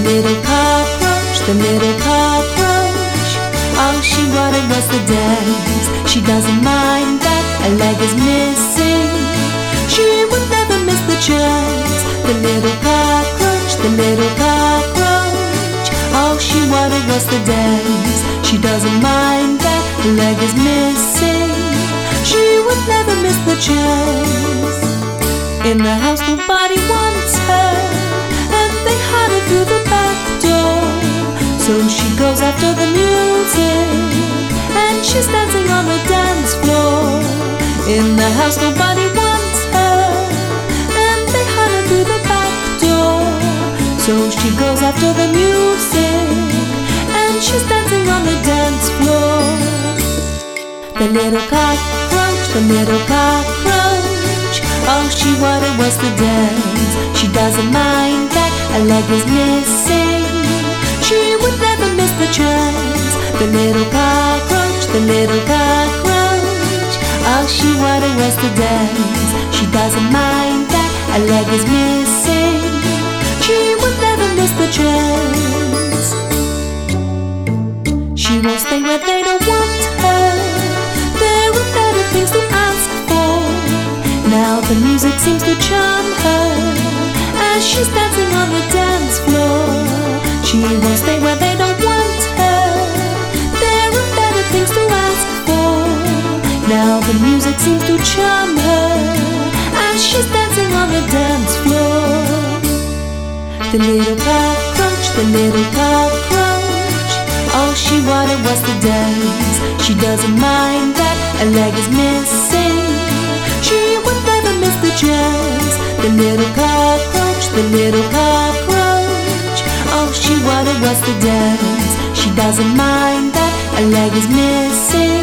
little cockroach, the little cockroach. All she wanted was the dance. She doesn't mind that a leg is missing. She would never miss the chance. The little cockroach, the little cockroach. All she wanted was the dance. She doesn't mind that a leg is missing. She would never miss the chance. In the house nobody wants her, and they hide her through the back door. So she goes after the music, and she's dancing on the dance floor. In the house nobody wants her, and they hide her through the back door. So she goes after the music, and she's dancing on the dance floor. The little cockroach, the little cockroach. All she wanted was to dance. She doesn't mind that a leg is missing. She would never miss the chance. The little cockroach, the little cockroach. All she wanted was to dance. She doesn't mind that a leg is missing. She would never miss the chance. She won't stay where they don't want her. There are better things to ask for. Now the music seems to charm her as she's dancing on the dance floor. She won't stay where they don't want her. There are better things to ask for. Now the music seems to charm her as she's dancing on the dance floor. The little cockroach, the little cockroach. All she wanted was to dance. She doesn't mind that a leg is missing. She would never miss the chance. The little cockroach, the little cockroach. All she wanted was to dance. She doesn't mind that a leg is missing.